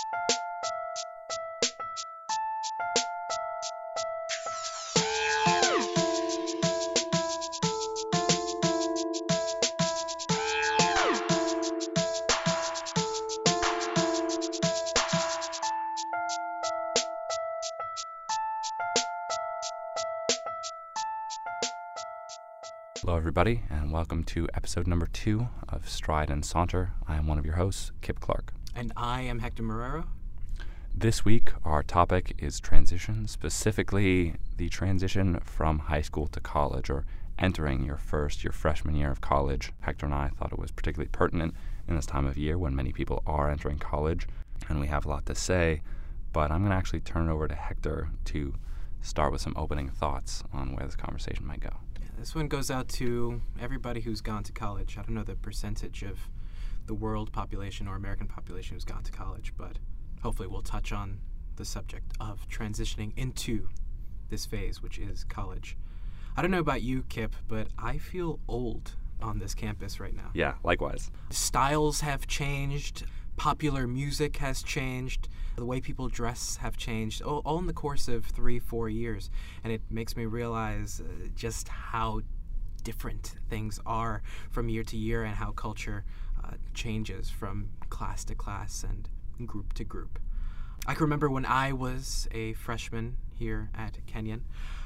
Hello, everybody, and welcome to episode number 2 of Stride and Saunter. I am one of your hosts, Kip Clark. And I am Hector Marrero. This week, our topic is transition, specifically the transition from high school to college, or entering your freshman year of college. Hector and I thought it was particularly pertinent in this time of year when many people are entering college, and we have a lot to say, but I'm going to actually turn it over to Hector to start with some opening thoughts on where this conversation might go. This one goes out to everybody who's gone to college. I don't know the percentage of the world population or American population who's gone to college, but hopefully we'll touch on the subject of transitioning into this phase, which is college. I don't know about you, Kip, but I feel old on this campus right now. Yeah, likewise. Styles have changed. Popular music has changed. The way people dress have changed, all in the course of 3-4 years. And it makes me realize just how different things are from year to year and how culture changes from class to class and group to group. I can remember when I was a freshman here at Kenyon,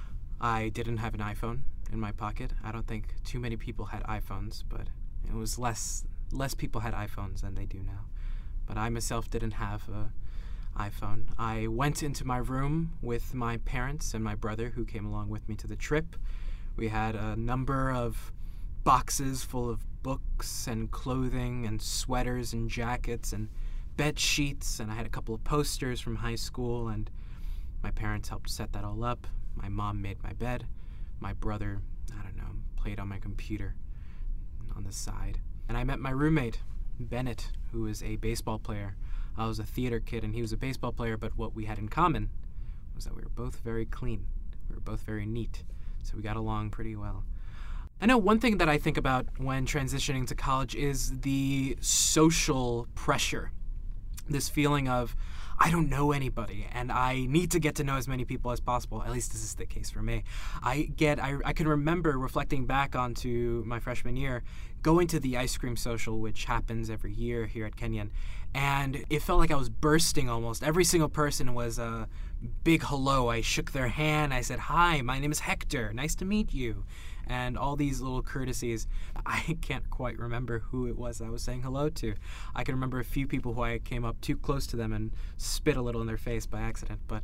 I didn't have an iPhone in my pocket. I don't think too many people had iPhones, but it was less people had iPhones than they do now. But I myself didn't have an iPhone. I went into my room with my parents and my brother who came along with me to the trip. We had a number of boxes full of books and clothing and sweaters and jackets and bed sheets, and I had a couple of posters from high school, and my parents helped set that all up. My mom made my bed. My brother, played on my computer on the side. And I met my roommate, Bennett, who is a baseball player. I was a theater kid and he was a baseball player, but what we had in common was that we were both very clean. We were both very neat, so we got along pretty well. I know one thing that I think about when transitioning to college is the social pressure. This feeling of, I don't know anybody, and I need to get to know as many people as possible. At least this is the case for me. I can remember reflecting back onto my freshman year, going to the ice cream social, which happens every year here at Kenyon, and it felt like I was bursting almost. Every single person was a big hello. I shook their hand. I said, "Hi, my name is Hector. Nice to meet you." And all these little courtesies. I can't quite remember who it was I was saying hello to. I can remember a few people who I came up too close to them and spit a little in their face by accident. But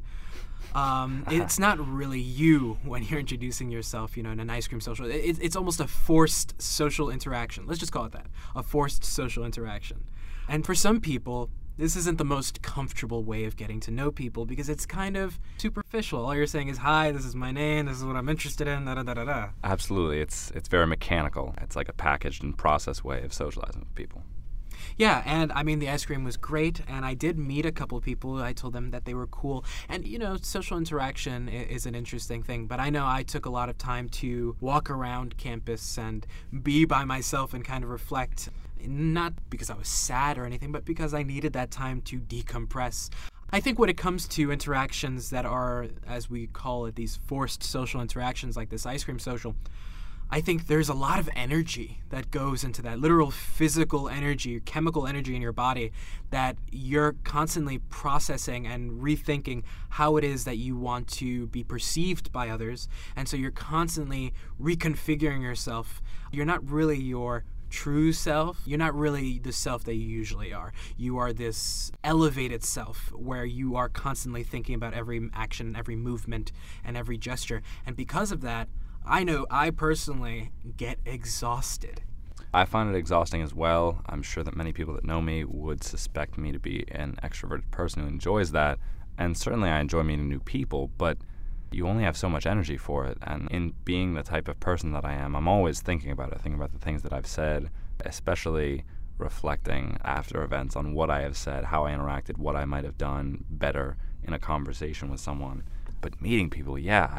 it's not really you when you're introducing yourself, in an ice cream social. It's almost a forced social interaction. Let's just call it that, a forced social interaction. And for some people, this isn't the most comfortable way of getting to know people because it's kind of superficial. All you're saying is, "Hi, this is my name, this is what I'm interested in, da-da-da-da-da." Absolutely. It's very mechanical. It's like a packaged and processed way of socializing with people. Yeah, and the ice cream was great, and I did meet a couple of people. I told them that they were cool. And, social interaction is an interesting thing, but I know I took a lot of time to walk around campus and be by myself and kind of reflect, not because I was sad or anything, but because I needed that time to decompress. I think when it comes to interactions that are, as we call it, these forced social interactions like this ice cream social, I think there's a lot of energy that goes into that, literal physical energy, chemical energy in your body that you're constantly processing and rethinking how it is that you want to be perceived by others. And so you're constantly reconfiguring yourself. You're not really your true self. You're not really the self that you usually are. You are this elevated self where you are constantly thinking about every action, every movement, and every gesture. And because of that, I know I personally get exhausted. I find it exhausting as well. I'm sure that many people that know me would suspect me to be an extroverted person who enjoys that. And certainly I enjoy meeting new people, but you only have so much energy for it. And in being the type of person that I am, I'm always thinking about it, thinking about the things that I've said, especially reflecting after events on what I have said, how I interacted, what I might have done better in a conversation with someone. But meeting people,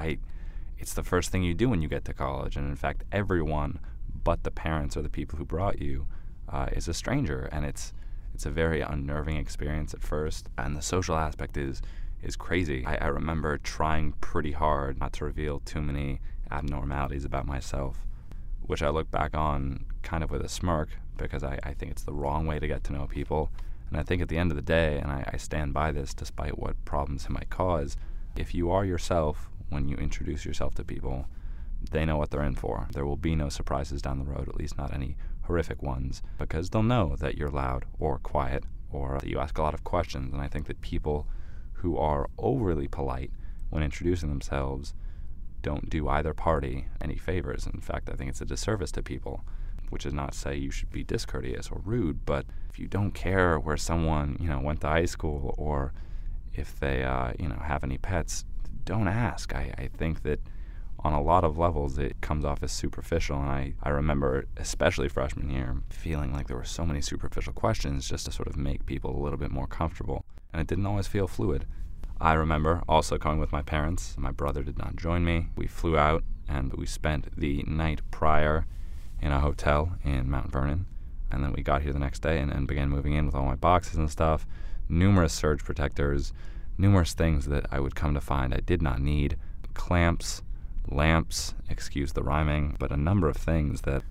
it's the first thing you do when you get to college. And in fact, everyone but the parents or the people who brought you is a stranger. And it's It's a very unnerving experience at first, and the social aspect is crazy. I remember trying pretty hard not to reveal too many abnormalities about myself, which I look back on kind of with a smirk, because I think it's the wrong way to get to know people. And I think at the end of the day, and I stand by this despite what problems it might cause, if you are yourself when you introduce yourself to people, they know what they're in for. There will be no surprises down the road, at least not any horrific ones, because they'll know that you're loud or quiet or that you ask a lot of questions. And I think that people who are overly polite when introducing themselves don't do either party any favors. In fact, I think it's a disservice to people, which is not to say you should be discourteous or rude, but if you don't care where someone, went to high school, or if they, have any pets, don't ask. I think that on a lot of levels it comes off as superficial, and I remember, especially freshman year, feeling like there were so many superficial questions just to sort of make people a little bit more comfortable, and it didn't always feel fluid. I remember also coming with my parents. My brother did not join me. We flew out, and we spent the night prior in a hotel in Mount Vernon, and then we got here the next day and began moving in with all my boxes and stuff, numerous surge protectors, numerous things that I would come to find I did not need, clamps, lamps, excuse the rhyming, but a number of things that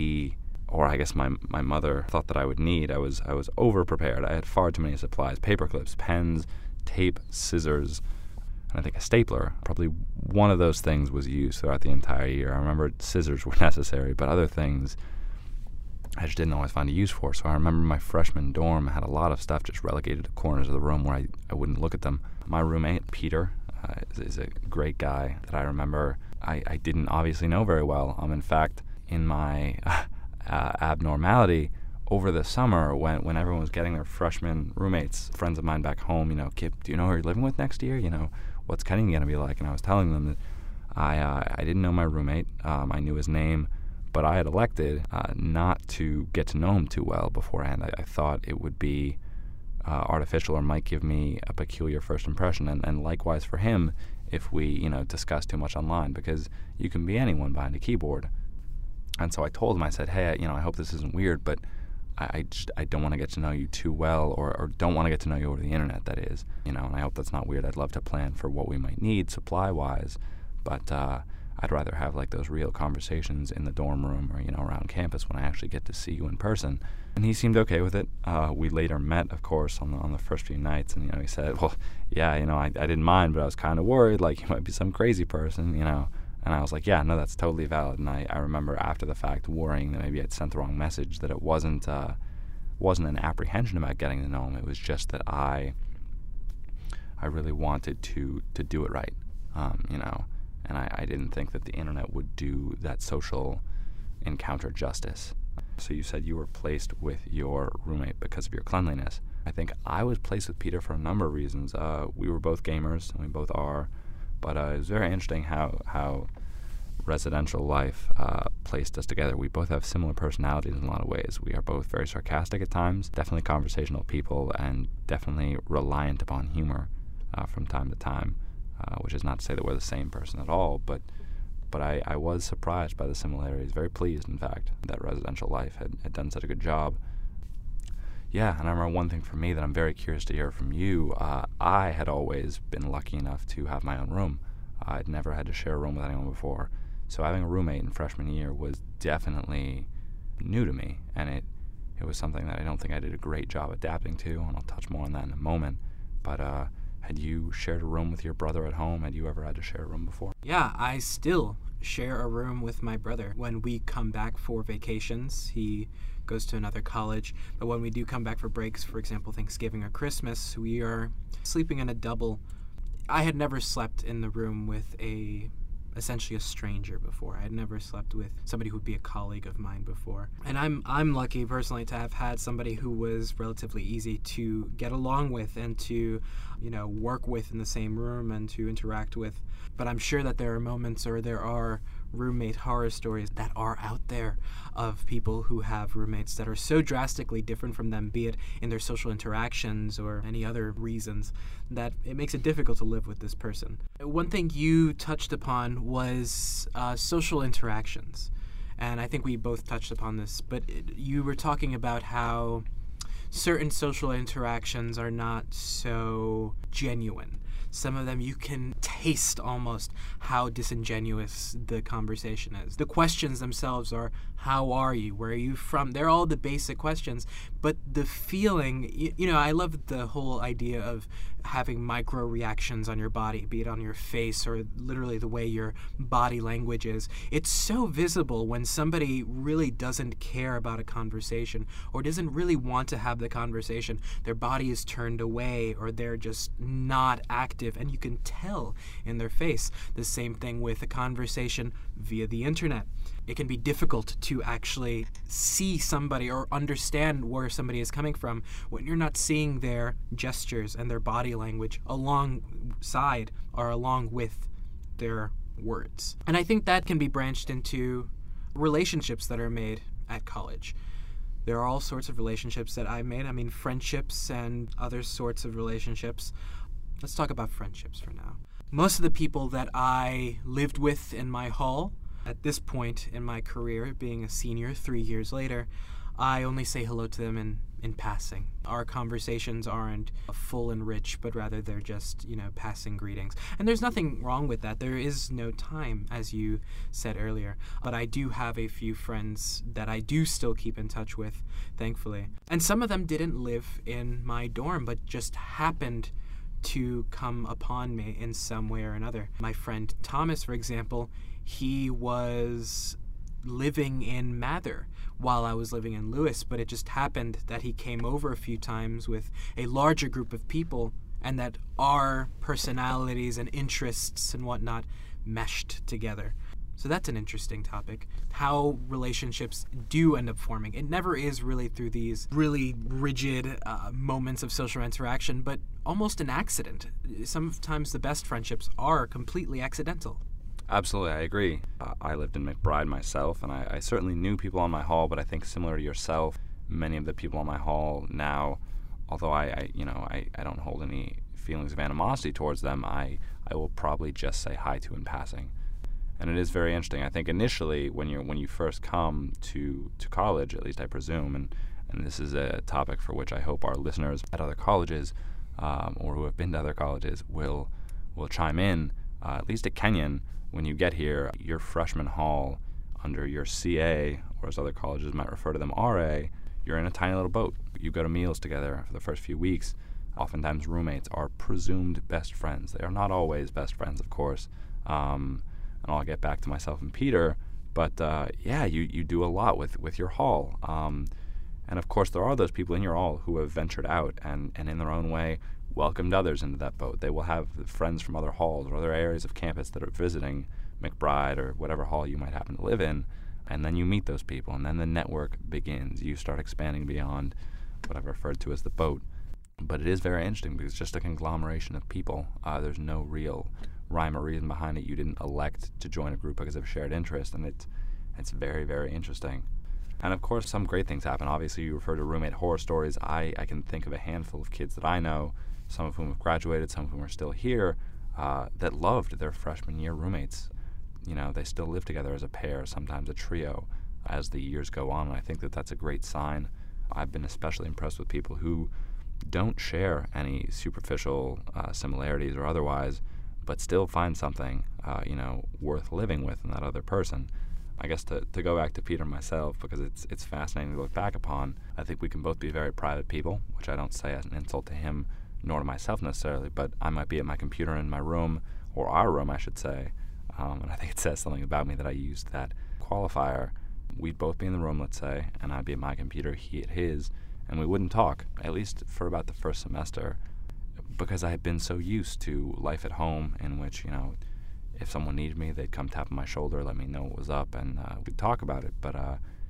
my mother thought that I would need. I was over-prepared. I had far too many supplies: paper clips, pens, tape, scissors, and I think a stapler. Probably one of those things was used throughout the entire year. I remember scissors were necessary, but other things I just didn't always find a use for. So I remember my freshman dorm had a lot of stuff just relegated to corners of the room where I wouldn't look at them. My roommate, Peter, is a great guy that I remember I didn't obviously know very well. In fact, in my abnormality over the summer, when everyone was getting their freshman roommates, friends of mine back home, Kip, do you know who you're living with next year? What's Kenny going to be like? And I was telling them that I didn't know my roommate. I knew his name, but I had elected not to get to know him too well beforehand. I thought it would be artificial or might give me a peculiar first impression, and likewise for him if we, discuss too much online, because you can be anyone behind a keyboard. And so I told him, I said, hey, I hope this isn't weird, but I don't want to get to know you too well, or don't want to get to know you over the internet, that is. And I hope that's not weird. I'd love to plan for what we might need supply-wise, but I'd rather have like those real conversations in the dorm room or, around campus when I actually get to see you in person. And he seemed okay with it. We later met, of course, on the first few nights, and, he said, well, yeah, I didn't mind, but I was kind of worried, like, you might be some crazy person, And I was like, yeah, no, that's totally valid. And I remember after the fact worrying that maybe I'd sent the wrong message, that it wasn't an apprehension about getting to know him. It was just that I really wanted to do it right, And I didn't think that the internet would do that social encounter justice. So you said you were placed with your roommate because of your cleanliness. I think I was placed with Peter for a number of reasons. We were both gamers, and we both are. But it was very interesting how residential life placed us together. We both have similar personalities in a lot of ways. We are both very sarcastic at times, definitely conversational people, and definitely reliant upon humor from time to time, which is not to say that we're the same person at all, but I was surprised by the similarities, very pleased, in fact, that residential life had done such a good job. Yeah, and I remember one thing for me that I'm very curious to hear from you. I had always been lucky enough to have my own room. I'd never had to share a room with anyone before. So having a roommate in freshman year was definitely new to me, and it was something that I don't think I did a great job adapting to, and I'll touch more on that in a moment. But had you shared a room with your brother at home? Had you ever had to share a room before? Yeah, I still share a room with my brother. When we come back for vacations, he goes to another college, but when we do come back for breaks, for example, Thanksgiving or Christmas, we are sleeping in a double. I had never slept in the room with essentially a stranger before. I had never slept with somebody who would be a colleague of mine before. And I'm lucky personally to have had somebody who was relatively easy to get along with and to, work with in the same room and to interact with. But I'm sure that there are moments, or there are roommate horror stories that are out there of people who have roommates that are so drastically different from them, be it in their social interactions or any other reasons, that it makes it difficult to live with this person. One thing you touched upon was social interactions, and I think we both touched upon this, but you were talking about how certain social interactions are not so genuine. Some of them you can taste almost how disingenuous the conversation is. The questions themselves are, how are you? Where are you from? They're all the basic questions, but the feeling, I love the whole idea of having micro reactions on your body, be it on your face or literally the way your body language is. It's so visible when somebody really doesn't care about a conversation or doesn't really want to have the conversation. Their body is turned away or they're just not active, and you can tell in their face. The same thing with a conversation via the internet. It can be difficult to actually see somebody or understand where somebody is coming from when you're not seeing their gestures and their body language alongside or along with their words. And I think that can be branched into relationships that are made at college. There are all sorts of relationships that I've made. I mean, friendships and other sorts of relationships. Let's talk about friendships for now. Most of the people that I lived with in my hall, at this point in my career, being a senior 3 years later, I only say hello to them in passing. Our conversations aren't full and rich, but rather they're just, passing greetings. And there's nothing wrong with that. There is no time, as you said earlier. But I do have a few friends that I do still keep in touch with, thankfully. And some of them didn't live in my dorm, but just happened to come upon me in some way or another. My friend Thomas, for example, he was living in Mather while I was living in Lewis, but it just happened that he came over a few times with a larger group of people and that our personalities and interests and whatnot meshed together. So that's an interesting topic, how relationships do end up forming. It never is really through these really rigid moments of social interaction, but almost an accident. Sometimes the best friendships are completely accidental. Absolutely, I agree. I lived in McBride myself, and I certainly knew people on my hall, but I think similar to yourself, many of the people on my hall now, although I don't hold any feelings of animosity towards them, I will probably just say hi to in passing. And it is very interesting. I think initially, when you first come to college, at least I presume, and this is a topic for which I hope our listeners at other colleges or who have been to other colleges will chime in. At least at Kenyon, when you get here, your freshman hall under your CA, or as other colleges might refer to them, RA, you're in a tiny little boat. You go to meals together for the first few weeks. Oftentimes roommates are presumed best friends. They are not always best friends, of course. And I'll get back to myself and Peter, but you do a lot with your hall. And of course there are those people in your hall who have ventured out and in their own way welcomed others into that boat. They will have friends from other halls or other areas of campus that are visiting McBride or whatever hall you might happen to live in, and then you meet those people, and then the network begins. You start expanding beyond what I've referred to as the boat. But it is very interesting because it's just a conglomeration of people. There's no real rhyme or reason behind it. You didn't elect to join a group because of shared interest, and it's very, very interesting. And of course, some great things happen. Obviously, you refer to roommate horror stories. I can think of a handful of kids that I know, some of whom have graduated, some of whom are still here, that loved their freshman year roommates. They still live together as a pair, sometimes a trio, as the years go on, and I think that that's a great sign. I've been especially impressed with people who don't share any superficial similarities or otherwise, but still find something, worth living with in that other person. I guess to go back to Peter and myself, because it's fascinating to look back upon, I think we can both be very private people, which I don't say as an insult to him, nor to myself necessarily, but I might be at my computer in my room, or our room, I should say, and I think it says something about me that I used that qualifier. We'd both be in the room, let's say, and I'd be at my computer, he at his, and we wouldn't talk, at least for about the first semester, because I had been so used to life at home in which, if someone needed me, they'd come tap on my shoulder, let me know what was up, and we'd talk about it. But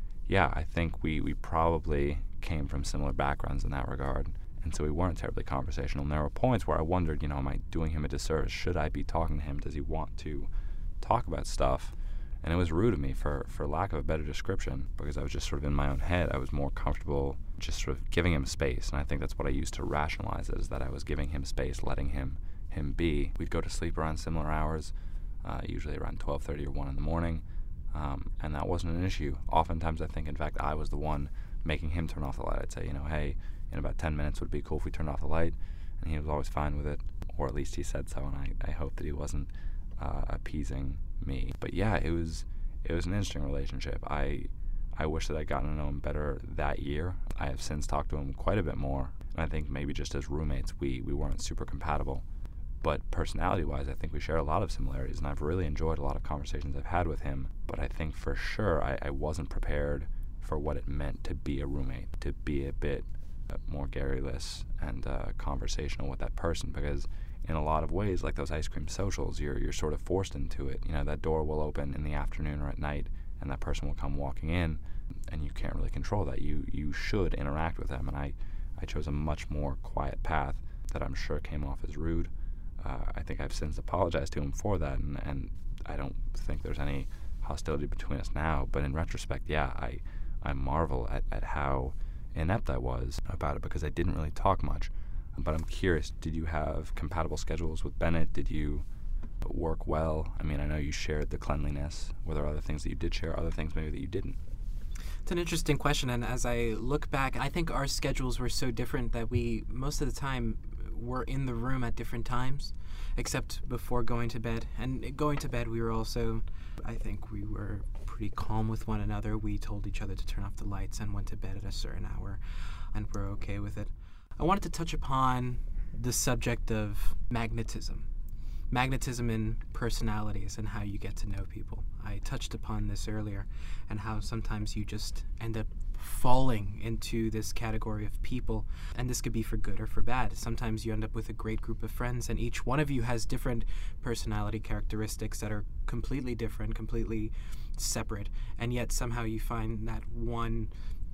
I think we probably came from similar backgrounds in that regard, and so we weren't terribly conversational. And there were points where I wondered, am I doing him a disservice? Should I be talking to him? Does he want to talk about stuff? And it was rude of me, for lack of a better description, because I was just sort of in my own head. I was more comfortable just sort of giving him space, and I think that's what I used to rationalize it, is that I was giving him space, letting him be. We'd go to sleep around similar hours, usually around 12:30 or 1 in the morning, and that wasn't an issue. Oftentimes I think, in fact, I was the one making him turn off the light. I'd say, hey, in about 10 minutes, would it be cool if we turned off the light? And he was always fine with it, or at least he said so, and I hope that he wasn't appeasing me. But yeah, it was an interesting relationship. I wish that I'd gotten to know him better that year. I have since talked to him quite a bit more, and I think maybe just as roommates we weren't super compatible. But personality-wise, I think we share a lot of similarities, and I've really enjoyed a lot of conversations I've had with him. But I think for sure I wasn't prepared for what it meant to be a roommate, to be a bit more garrulous and conversational with that person, because in a lot of ways, like those ice cream socials, you're sort of forced into it. You know, that door will open in the afternoon or at night, and that person will come walking in, and you can't really control that. You should interact with them, and I chose a much more quiet path that I'm sure came off as rude. I think I've since apologized to him for that, and I don't think there's any hostility between us now. But in retrospect, yeah, I marvel at how inept I was about it, because I didn't really talk much. But I'm curious, did you have compatible schedules with Bennett? Did you work well? I mean, I know you shared the cleanliness. Were there other things that you did share, other things maybe that you didn't? It's an interesting question, and as I look back, I think our schedules were so different that we, most of the time, were in the room at different times, except before going to bed. And going to bed, we were also, I think we were pretty calm with one another. We told each other to turn off the lights and went to bed at a certain hour, and we're okay with it. I wanted to touch upon the subject of magnetism in personalities and how you get to know people. I touched upon this earlier, and how sometimes you just end up falling into this category of people, and this could be for good or for bad. Sometimes you end up with a great group of friends, and each one of you has different personality characteristics that are completely different, completely separate, and yet somehow you find that one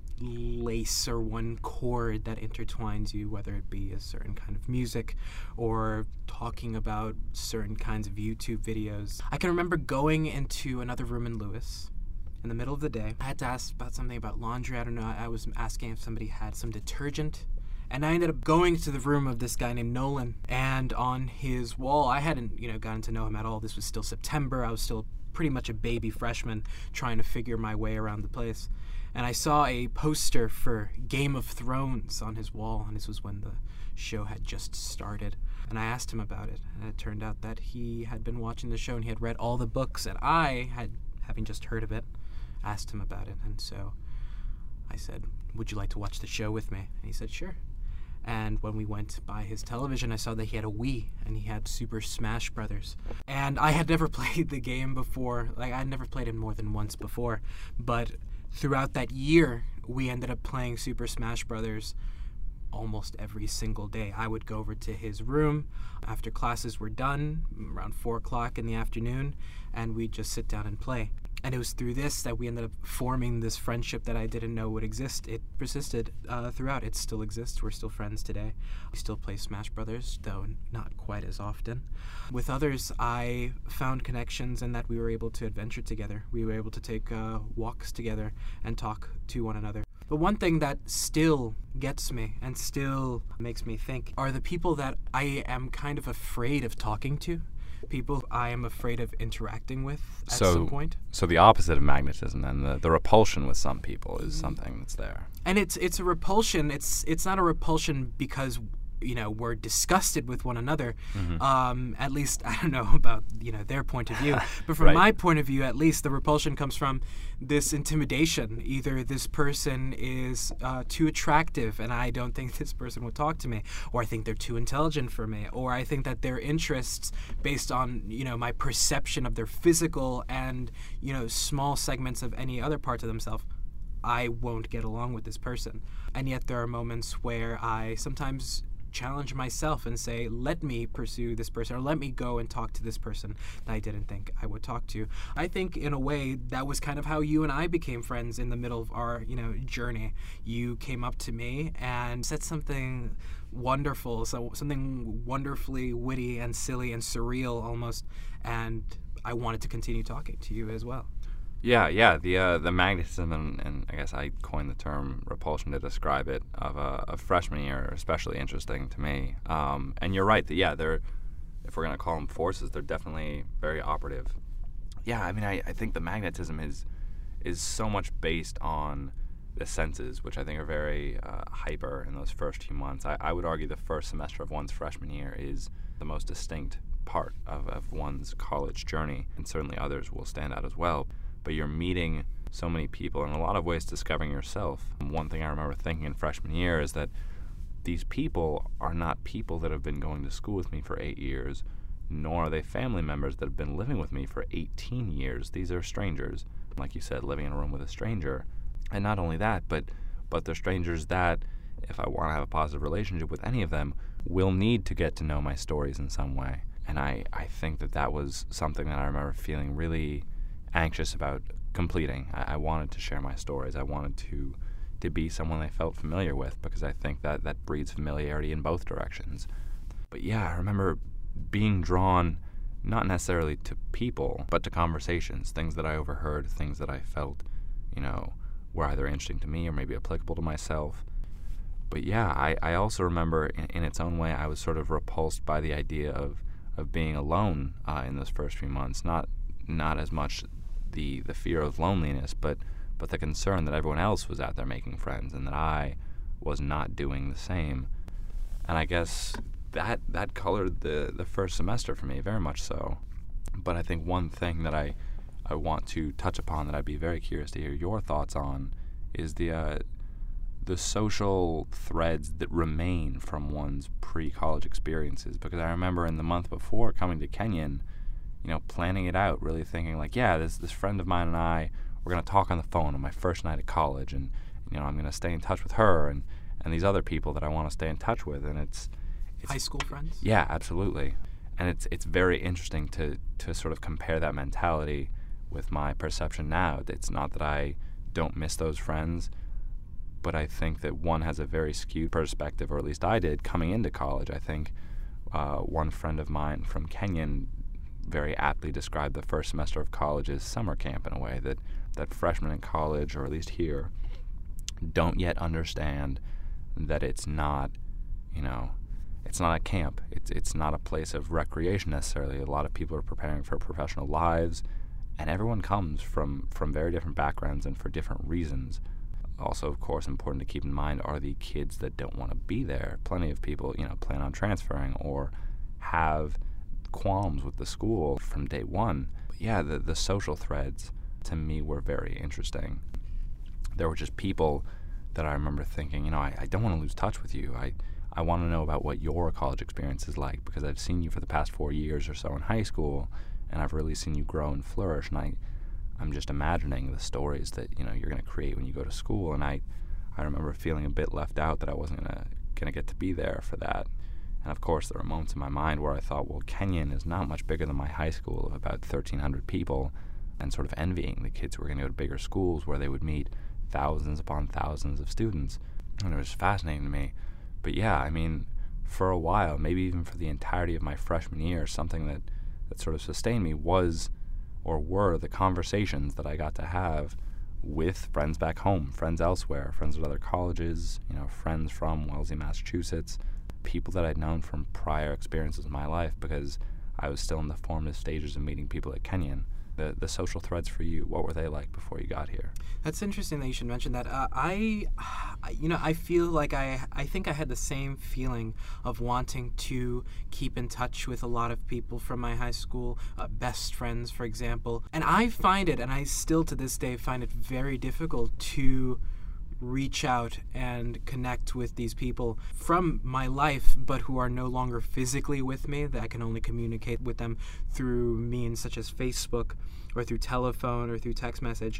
lace or one chord that intertwines you, whether it be a certain kind of music or talking about certain kinds of YouTube videos. I can remember going into another room in Lewis in the middle of the day. I had to ask about something about laundry. I don't know. I was asking if somebody had some detergent. And I ended up going to the room of this guy named Nolan. And on his wall, I hadn't, gotten to know him at all. This was still September. I was still pretty much a baby freshman trying to figure my way around the place. And I saw a poster for Game of Thrones on his wall, and this was when the show had just started. And I asked him about it, and it turned out that he had been watching the show and he had read all the books, and I had, having just heard of it, asked him about it. And so I said, "Would you like to watch the show with me?" And he said, "Sure." And when we went by his television, I saw that he had a Wii, and he had Super Smash Brothers. And I had never played the game before. I'd never played it more than once before. But throughout that year, we ended up playing Super Smash Brothers almost every single day. I would go over to his room after classes were done, around 4 o'clock in the afternoon, and we'd just sit down and play. And it was through this that we ended up forming this friendship that I didn't know would exist. It persisted throughout. It still exists. We're still friends today. We still play Smash Brothers, though not quite as often. With others, I found connections in that we were able to adventure together. We were able to take walks together and talk to one another. But one thing that still gets me and still makes me think are the people that I am kind of afraid of talking to. People I am afraid of interacting with at some point. So the opposite of magnetism, then, the repulsion with some people is something that's there. And it's a repulsion. It's not a repulsion because we're disgusted with one another. Mm-hmm. At least I don't know about their point of view, but from Right. my point of view, at least the repulsion comes from this intimidation. Either this person is too attractive, and I don't think this person would talk to me, or I think they're too intelligent for me, or I think that their interests, based on my perception of their physical and small segments of any other parts of themselves, I won't get along with this person. And yet there are moments where I sometimes challenge myself and say, let me pursue this person, or let me go and talk to this person that I didn't think I would talk to. I think in a way that was kind of how you and I became friends in the middle of our journey. You came up to me and said something wonderful, something wonderfully witty and silly and surreal almost, and I wanted to continue talking to you as well. Yeah. The magnetism and I guess I coined the term repulsion to describe it of freshman year, especially interesting to me. And you're right that they're, if we're gonna call them forces, they're definitely very operative. Yeah, I mean I think the magnetism is so much based on the senses, which I think are very hyper in those first few months. I would argue the first semester of one's freshman year is the most distinct part of one's college journey, and certainly others will stand out as well. But you're meeting so many people, and in a lot of ways discovering yourself. One thing I remember thinking in freshman year is that these people are not people that have been going to school with me for 8 years, nor are they family members that have been living with me for 18 years. These are strangers, like you said, living in a room with a stranger. And not only that, but they're strangers that, if I want to have a positive relationship with any of them, will need to get to know my stories in some way. And I think that was something that I remember feeling really anxious about completing. I wanted to share my stories. I wanted to be someone I felt familiar with, because I think that breeds familiarity in both directions. But yeah, I remember being drawn not necessarily to people, but to conversations, things that I overheard, things that I felt, were either interesting to me or maybe applicable to myself. But yeah, I also remember in its own way I was sort of repulsed by the idea of being alone in those first few months. Not as much the fear of loneliness, but the concern that everyone else was out there making friends and that I was not doing the same. And I guess that colored the first semester for me, very much so. But I think one thing that I want to touch upon that I'd be very curious to hear your thoughts on is the social threads that remain from one's pre-college experiences. Because I remember in the month before coming to Kenyon, planning it out, really thinking like, yeah, this friend of mine and I, we're going to talk on the phone on my first night at college, and I'm going to stay in touch with her and these other people that I want to stay in touch with. And it's high school friends? Yeah, absolutely. And it's very interesting to sort of compare that mentality with my perception now. It's not that I don't miss those friends, but I think that one has a very skewed perspective, or at least I did, coming into college. I think one friend of mine from Kenyon very aptly described the first semester of college as summer camp, in a way that freshmen in college, or at least here, don't yet understand that it's not, it's not a camp. It's not a place of recreation necessarily. A lot of people are preparing for professional lives, and everyone comes from very different backgrounds and for different reasons. Also, of course, important to keep in mind are the kids that don't want to be there. Plenty of people, plan on transferring or have qualms with the school from day one. But yeah, the social threads to me were very interesting. There were just people that I remember thinking, I don't want to lose touch with you. I want to know about what your college experience is like, because I've seen you for the past 4 years or so in high school, and I've really seen you grow and flourish, and I'm just imagining the stories that you're going to create when you go to school. And I remember feeling a bit left out, that I wasn't going to get to be there for that. And of course there were moments in my mind where I thought, well, Kenyon is not much bigger than my high school of about 1,300 people, and sort of envying the kids who were going to go to bigger schools where they would meet thousands upon thousands of students. And it was fascinating to me. But yeah, for a while, maybe even for the entirety of my freshman year, something that sort of sustained me were the conversations that I got to have with friends back home, friends elsewhere, friends at other colleges, friends from Wellesley, Massachusetts, people that I'd known from prior experiences in my life, because I was still in the formative stages of meeting people at Kenyon. The social threads for you, what were they like before you got here? That's interesting that you should mention that. I feel like I think I had the same feeling of wanting to keep in touch with a lot of people from my high school, best friends, for example. And I find it, and I still to this day find it very difficult to reach out and connect with these people from my life, but who are no longer physically with me, that I can only communicate with them through means such as Facebook or through telephone or through text message.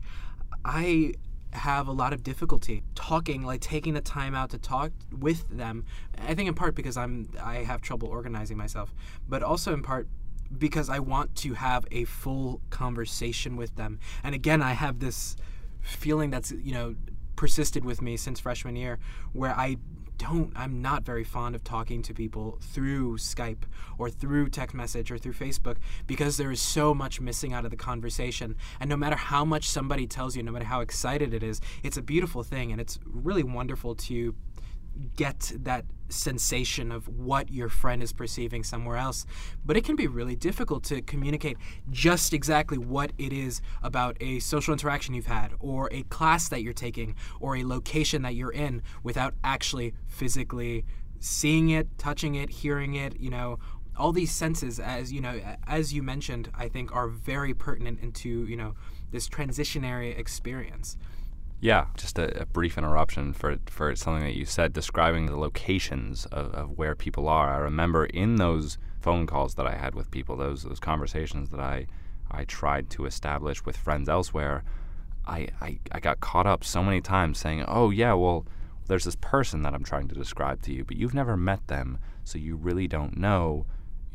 I have a lot of difficulty taking the time out to talk with them. I think in part because I have trouble organizing myself, but also in part because I want to have a full conversation with them. And again, I have this feeling that's, persisted with me since freshman year, where I'm not very fond of talking to people through Skype or through text message or through Facebook, because there is so much missing out of the conversation. And no matter how much somebody tells you, no matter how excited it is, it's a beautiful thing, and it's really wonderful to get that sensation of what your friend is perceiving somewhere else. But it can be really difficult to communicate just exactly what it is about a social interaction you've had, or a class that you're taking, or a location that you're in, without actually physically seeing it, touching it, hearing it. All these senses, as you mentioned, I think are very pertinent into this transitionary experience. Yeah, just a brief interruption for something that you said, describing the locations of where people are. I remember in those phone calls that I had with people, those conversations that I tried to establish with friends elsewhere, I got caught up so many times saying, oh yeah, well, there's this person that I'm trying to describe to you, but you've never met them, so you really don't know,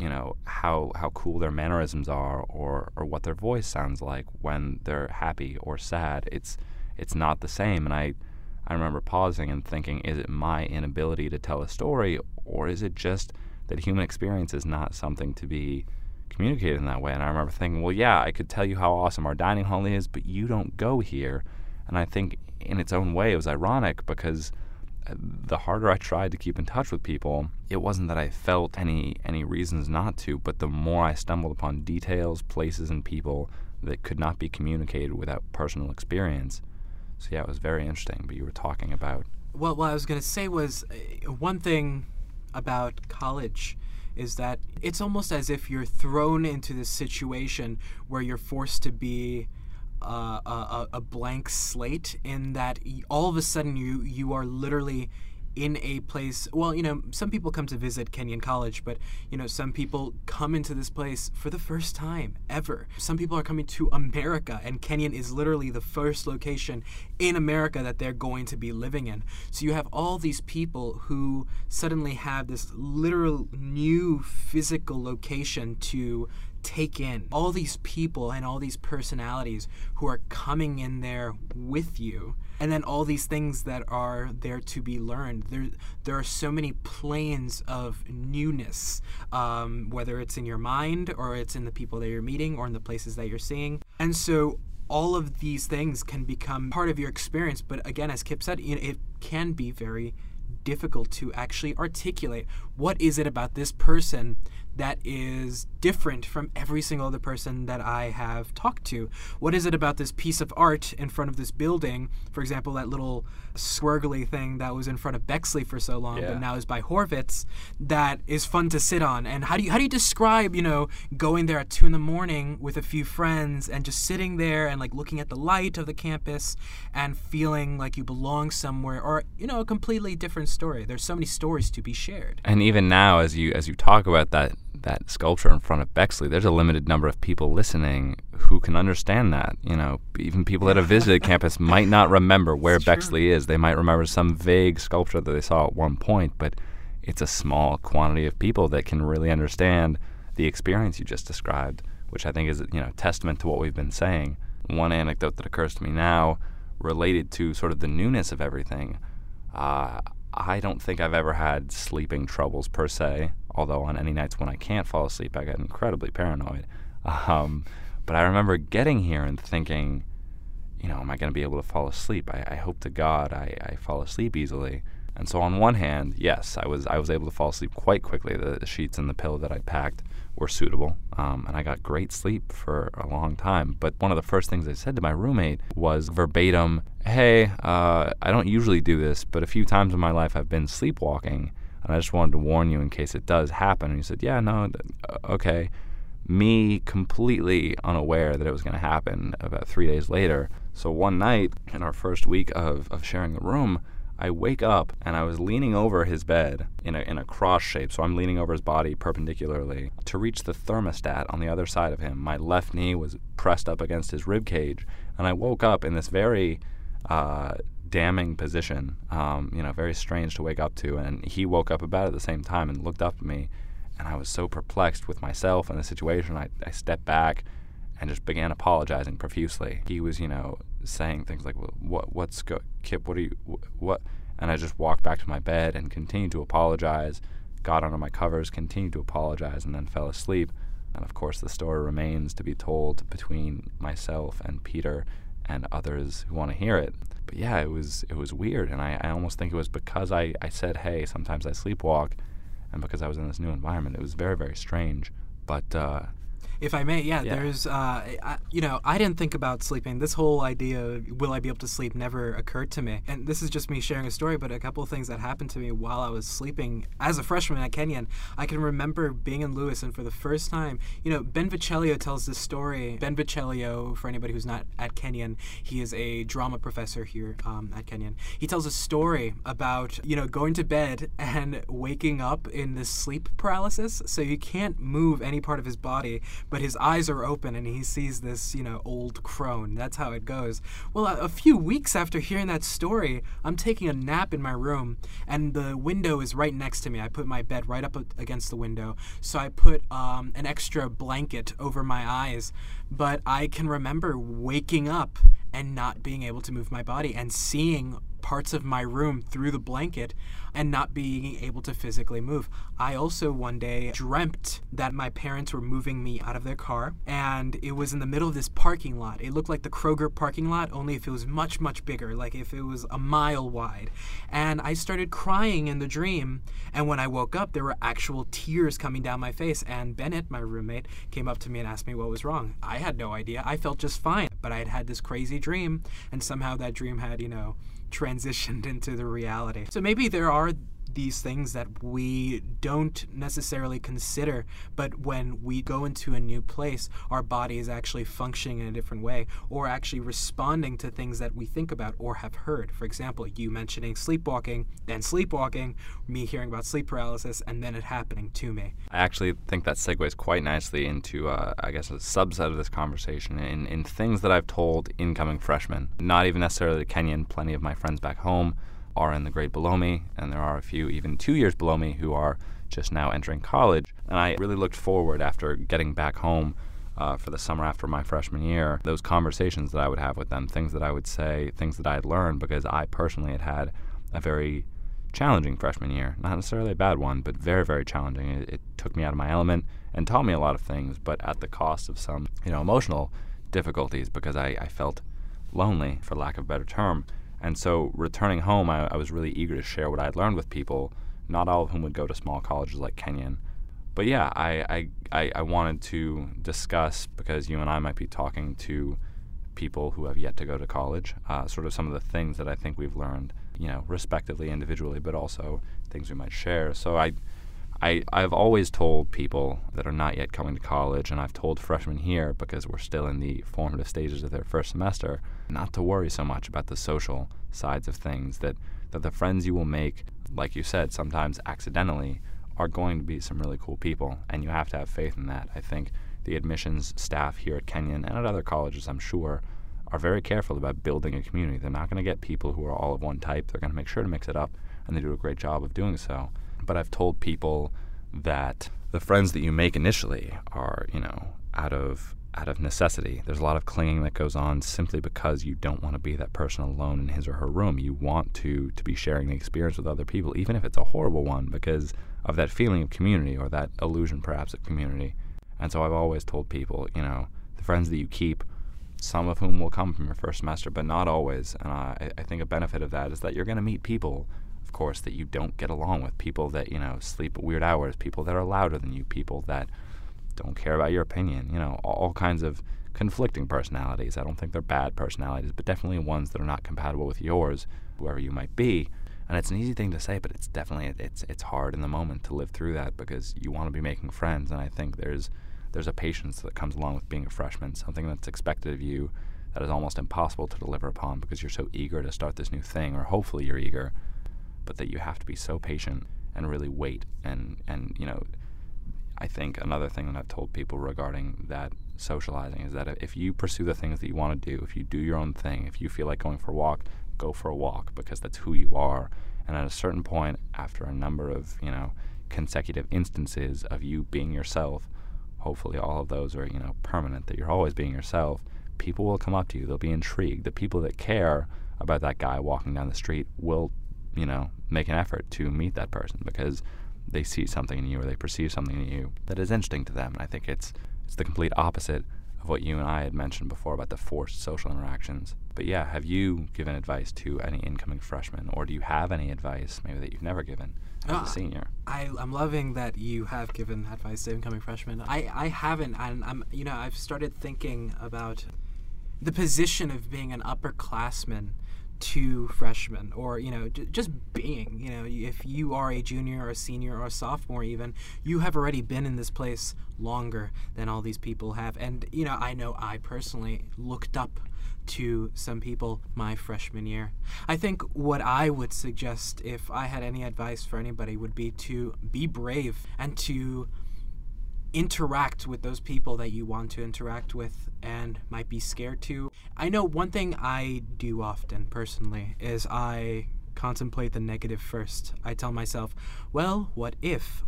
how cool their mannerisms are, or what their voice sounds like when they're happy or sad. It's not the same. And I remember pausing and thinking, is it my inability to tell a story, or is it just that human experience is not something to be communicated in that way? And I remember thinking, well, yeah, I could tell you how awesome our dining hall is, but you don't go here. And I think in its own way it was ironic, because the harder I tried to keep in touch with people, it wasn't that I felt any reasons not to, but the more I stumbled upon details, places, and people that could not be communicated without personal experience. So yeah, it was very interesting. But you were talking about... Well, what I was going to say was, one thing about college is that it's almost as if you're thrown into this situation where you're forced to be a blank slate, in that all of a sudden you are literally in a place. Well, some people come to visit Kenyon College, but some people come into this place for the first time ever. Some people are coming to America, and Kenyon is literally the first location in America that they're going to be living in. So you have all these people who suddenly have this literal new physical location to take in. All these people and all these personalities who are coming in there with you. And then all these things that are there to be learned. There are so many planes of newness, whether it's in your mind, or it's in the people that you're meeting, or in the places that you're seeing. And so all of these things can become part of your experience. But again, as Kip said, it can be very difficult to actually articulate what is it about this person that is different from every single other person that I have talked to. What is it about this piece of art in front of this building, for example, that little swirgly thing that was in front of Bexley for so long, but now is by Horvitz, that is fun to sit on? And how do you describe, going there at 2 a.m. with a few friends and just sitting there and like looking at the light of the campus and feeling like you belong somewhere, or a completely different story? There's so many stories to be shared. And even now, as you talk about that sculpture in front of Bexley, there's a limited number of people listening who can understand that. Even people that have visited campus might not remember where Bexley is. They might remember some vague sculpture that they saw at one point, but it's a small quantity of people that can really understand the experience you just described, which I think is testament to what we've been saying. One anecdote that occurs to me now, related to sort of the newness of everything. I don't think I've ever had sleeping troubles per se, although on any nights when I can't fall asleep, I get incredibly paranoid. But I remember getting here and thinking, am I going to be able to fall asleep? I hope to God I fall asleep easily. And so on one hand, yes, I was able to fall asleep quite quickly. The sheets and the pillow that I packed were suitable, and I got great sleep for a long time. But one of the first things I said to my roommate was verbatim, hey, I don't usually do this, but a few times in my life I've been sleepwalking, and I just wanted to warn you in case it does happen. And he said, yeah, no, okay. Me completely unaware that it was going to happen about 3 days later. So one night, in our first week of sharing a room, I wake up and I was leaning over his bed in a cross shape, so I'm leaning over his body perpendicularly to reach the thermostat on the other side of him. My left knee was pressed up against his rib cage, and I woke up in this very damning position, very strange to wake up to. And he woke up about at the same time and looked up at me, and I was so perplexed with myself and the situation. I stepped back and just began apologizing profusely. He was, saying things like, Kip, what? And I just walked back to my bed and continued to apologize, got under my covers, continued to apologize, and then fell asleep. And of course, the story remains to be told between myself and Peter and others who want to hear it. But yeah, it was weird, and I almost think it was because I said, hey, sometimes I sleepwalk, and because I was in this new environment. It was very, very strange. But if I may, there's, I didn't think about sleeping. This whole idea, will I be able to sleep, never occurred to me. And this is just me sharing a story, but a couple of things that happened to me while I was sleeping as a freshman at Kenyon. I can remember being in Lewis, and for the first time, Ben Viccellio tells this story. Ben Viccellio, for anybody who's not at Kenyon, he is a drama professor here at Kenyon. He tells a story about, going to bed and waking up in this sleep paralysis, so he can't move any part of his body, but his eyes are open and he sees this, old crone. That's how it goes. Well, a few weeks after hearing that story, I'm taking a nap in my room, and the window is right next to me. I put my bed right up against the window, so I put an extra blanket over my eyes, but I can remember waking up and not being able to move my body and seeing parts of my room through the blanket and not being able to physically move. I also one day dreamt that my parents were moving me out of their car, and it was in the middle of this parking lot. It looked like the Kroger parking lot, only if it was much, much bigger, like if it was a mile wide. And I started crying in the dream, and when I woke up, there were actual tears coming down my face, and Bennett, my roommate, came up to me and asked me what was wrong. I had no idea. I felt just fine, but I had had this crazy dream, and somehow that dream had, transitioned into the reality. So maybe there are these things that we don't necessarily consider, but when we go into a new place, our body is actually functioning in a different way, or actually responding to things that we think about or have heard. For example, you mentioning sleepwalking, then sleepwalking, me hearing about sleep paralysis, and then it happening to me. I actually think that segues quite nicely into, I guess, a subset of this conversation in things that I've told incoming freshmen. Not even necessarily Kenyon. Plenty of my friends back home are in the grade below me, and there are a few even 2 years below me who are just now entering college. And I really looked forward, after getting back home for the summer after my freshman year, those conversations that I would have with them, things that I would say, things that I had learned, because I personally had a very challenging freshman year. Not necessarily a bad one, but very, very challenging. It took me out of my element and taught me a lot of things, but at the cost of some, emotional difficulties, because I felt lonely, for lack of a better term. And so returning home, I was really eager to share what I had learned with people, not all of whom would go to small colleges like Kenyon. But yeah, I wanted to discuss, because you and I might be talking to people who have yet to go to college, sort of some of the things that I think we've learned, respectively, individually, but also things we might share. So I've always told people that are not yet coming to college, and I've told freshmen here, because we're still in the formative stages of their first semester, not to worry so much about the social sides of things, that the friends you will make, like you said, sometimes accidentally, are going to be some really cool people, and you have to have faith in that. I think the admissions staff here at Kenyon, and at other colleges, I'm sure, are very careful about building a community. They're not going to get people who are all of one type. They're going to make sure to mix it up, and they do a great job of doing so. But I've told people that the friends that you make initially are, out of necessity. There's a lot of clinging that goes on simply because you don't want to be that person alone in his or her room. You want to be sharing the experience with other people, even if it's a horrible one, because of that feeling of community, or that illusion perhaps of community. And so I've always told people, the friends that you keep, some of whom will come from your first semester, but not always. And I think a benefit of that is that you're going to meet people, of course, that you don't get along with, people that, sleep at weird hours, people that are louder than you, people that don't care about your opinion, all kinds of conflicting personalities. I don't think they're bad personalities, but definitely ones that are not compatible with yours, whoever you might be. And it's an easy thing to say, but it's definitely, it's hard in the moment to live through that, because you want to be making friends. And I think there's a patience that comes along with being a freshman, something that's expected of you that is almost impossible to deliver upon, because you're so eager to start this new thing, or hopefully you're eager, but that you have to be so patient and really wait. And I think another thing that I've told people regarding that socializing is that if you pursue the things that you want to do, if you do your own thing, if you feel like going for a walk, go for a walk, because that's who you are. And at a certain point, after a number of, consecutive instances of you being yourself, hopefully all of those are, permanent, that you're always being yourself, people will come up to you. They'll be intrigued. The people that care about that guy walking down the street will, make an effort to meet that person, because they see something in you, or they perceive something in you that is interesting to them. And I think it's the complete opposite of what you and I had mentioned before about the forced social interactions. But yeah, have you given advice to any incoming freshmen, or do you have any advice maybe that you've never given as a senior? I'm loving that you have given advice to incoming freshmen. I haven't, and I've started thinking about the position of being an upperclassman to freshmen, or just being, if you are a junior or a senior or a sophomore, even, you have already been in this place longer than all these people have. And I know I personally looked up to some people my freshman year. I think what I would suggest, if I had any advice for anybody, would be to be brave and to interact with those people that you want to interact with and might be scared to. I know one thing I do often personally is I contemplate the negative first. I tell myself, well, what if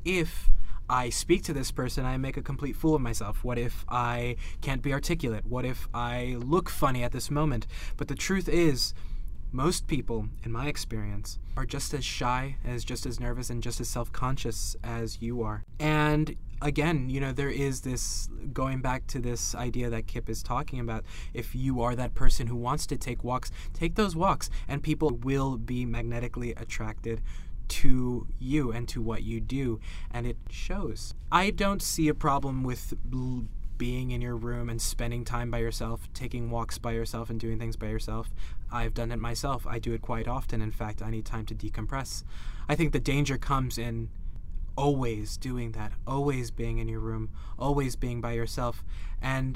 I speak to this person and I make a complete fool of myself? What if I can't be articulate? What if I look funny at this moment? But the truth is, most people, in my experience, are just as shy, just as nervous, and just as self-conscious as you are. And again, there is this, going back to this idea that Kip is talking about, if you are that person who wants to take walks, take those walks, and people will be magnetically attracted to you and to what you do, and it shows. I don't see a problem with being in your room and spending time by yourself, taking walks by yourself and doing things by yourself. I've done it myself. I do it quite often. In fact, I need time to decompress. I think the danger comes in always doing that, always being in your room, always being by yourself, and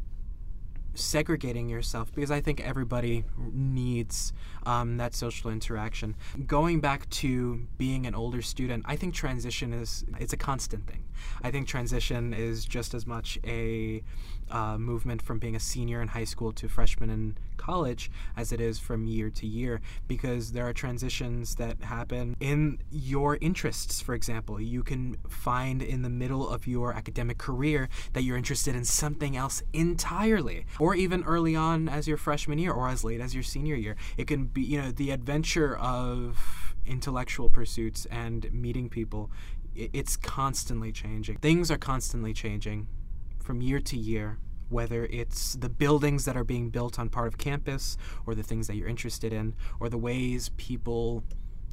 segregating yourself, because I think everybody needs that social interaction. Going back to being an older student, I think transition it's a constant thing. I think transition is just as much a movement from being a senior in high school to freshman in college as it is from year to year, because there are transitions that happen in your interests. For example, you can find in the middle of your academic career that you're interested in something else entirely, or even early on as your freshman year, or as late as your senior year. It can be, the adventure of intellectual pursuits and meeting people. It's constantly changing. Things are constantly changing from year to year, whether it's the buildings that are being built on part of campus, or the things that you're interested in, or the ways people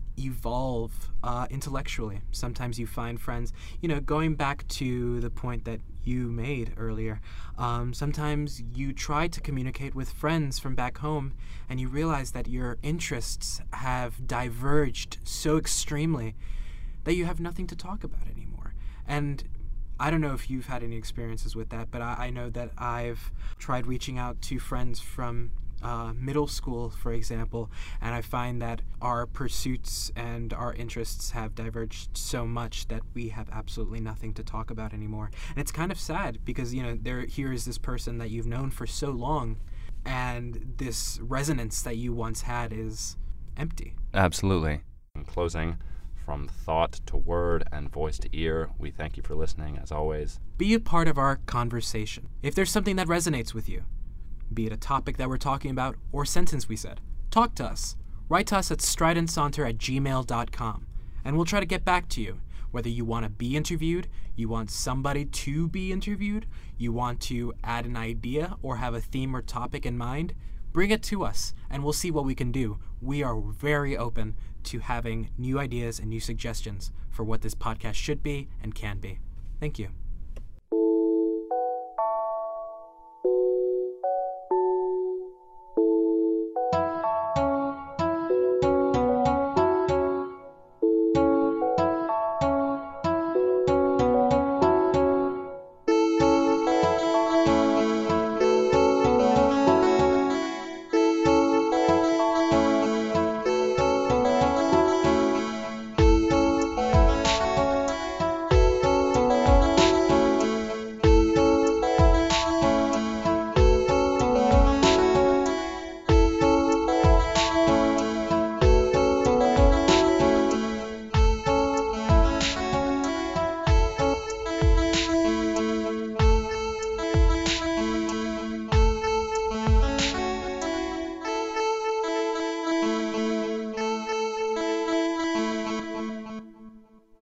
evolve intellectually. Sometimes you find friends, going back to the point that you made earlier, sometimes you try to communicate with friends from back home and you realize that your interests have diverged so extremely that you have nothing to talk about anymore. And I don't know if you've had any experiences with that, but I know that I've tried reaching out to friends from middle school, for example, and I find that our pursuits and our interests have diverged so much that we have absolutely nothing to talk about anymore. And it's kind of sad because, here is this person that you've known for so long, and this resonance that you once had is empty. Absolutely. In closing, from thought to word and voice to ear, we thank you for listening, as always. Be a part of our conversation. If there's something that resonates with you, be it a topic that we're talking about or a sentence we said, talk to us. Write to us at stridentsaunter@gmail.com, and we'll try to get back to you. Whether you want to be interviewed, you want somebody to be interviewed, you want to add an idea or have a theme or topic in mind, bring it to us, and we'll see what we can do. We are very open to having new ideas and new suggestions for what this podcast should be and can be. Thank you.